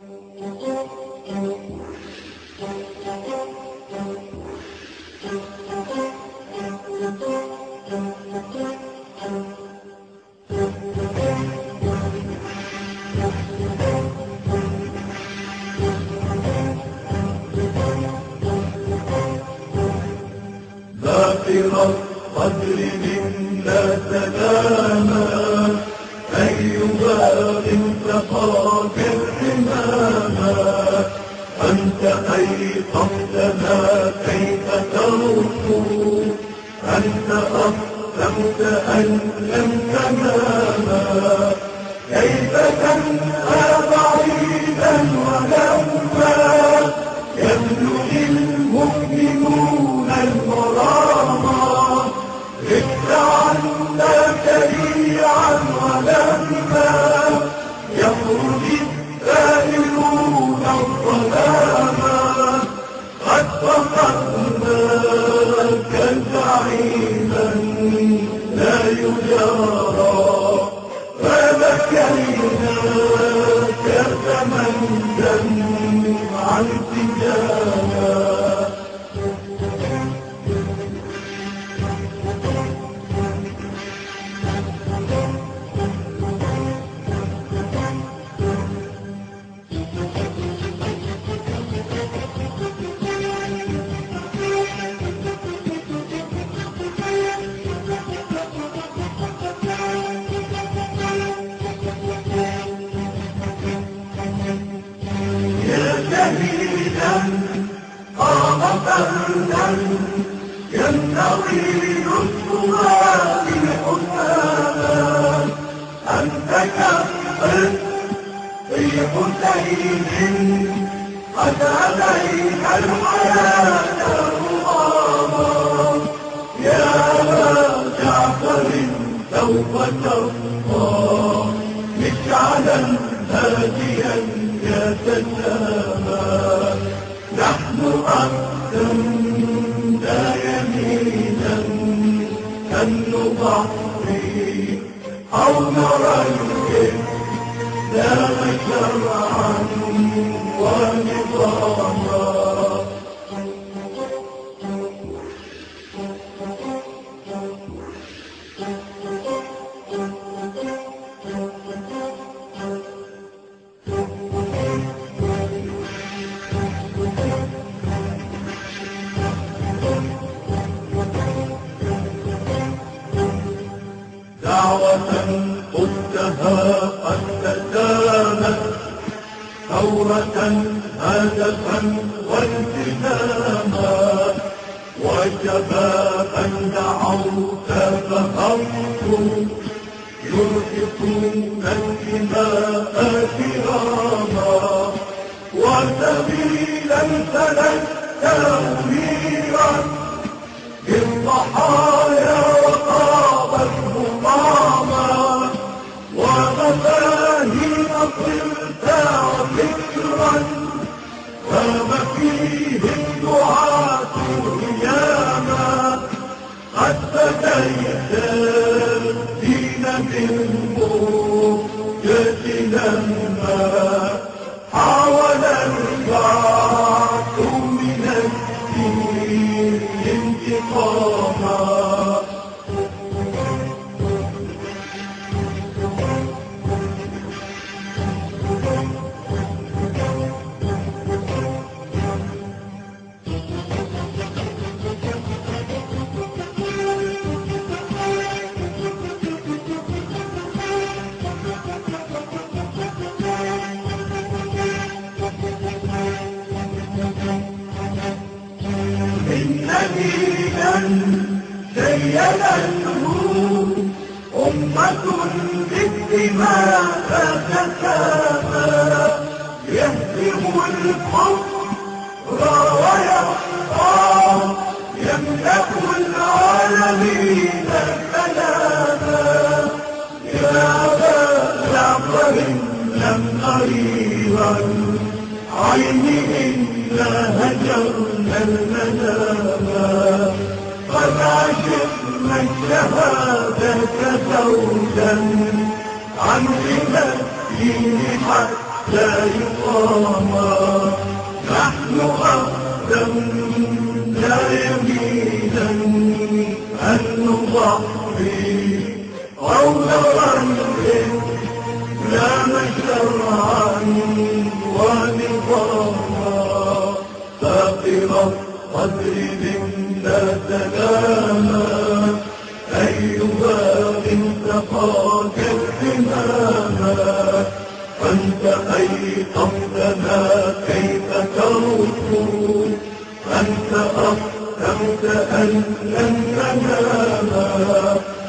ذاكر القدر منا سلاما أي باغ تقاك الحماما أنت أيقظتنا كيف ترقو أنت أقسمت أن لم تناما كيف تنهى بعيدا ولما يبلغ المؤمنون المرامى غبت عنا سريعا ولما يخرج السائلون الظلاما قد فقدناك زعيما لا يجارى فبكيناك تمندا عن سجانا شهيدا قام فردا ينتظر نصرها بالحسانا أنت كفر في حسين قد أتيت الحياة رغاما يا أبا جعفر سوف ترضى مشعلا هاديا يتسامى نحن أقسمنا يمينا أن نضحي أو نريح لا شرعا ونظاما دعوة قلتها قد تسامت ثورة هدفا والتزاما وشبابا دعوت فخرجوا يرهقون الدماء كراما وسبيلا سلكت منيرا بالضحايا وطابت هماما ومفاهيم صرت فكرا قام فيه الدعاة قياما قد بديت الدين بالموجة لما حاول البعث من الدين انتقاما دينا سيدته أمة بالدماء تتسامى يهزم الكفر ويبقى يملك العالمين سلاما يا أبا جعفر لم أريها عين إلا هجرنا المناما قد عشقنا الشهادة زوجا عن غنى الدين حتى لا يقاما. نحن أقدمنا يمينا أن نضحي قول قلب لا شرعا ونظاما. فاقر القدر منا سلاما أيها انتقاك الزماما. أنت أيقظتنا كيف تركض، أنت أقسمت أن لن نناما.